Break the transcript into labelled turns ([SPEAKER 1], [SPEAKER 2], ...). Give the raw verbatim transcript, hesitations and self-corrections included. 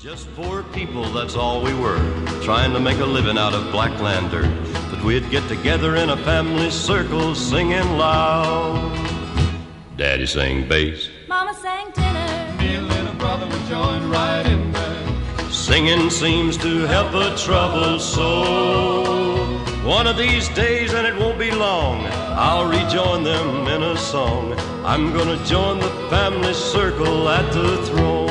[SPEAKER 1] Just poor people, that's all we were, trying to make a living out of black land dirt. But we'd get together in a family circle, singing loud. Daddy sang bass,
[SPEAKER 2] Mama sang tenor,
[SPEAKER 3] me and little brother would join right in there.
[SPEAKER 1] Singing seems to help a troubled soul. One of these days, and it won't be long, I'll rejoin them in a song. I'm gonna join the family circle at the throne.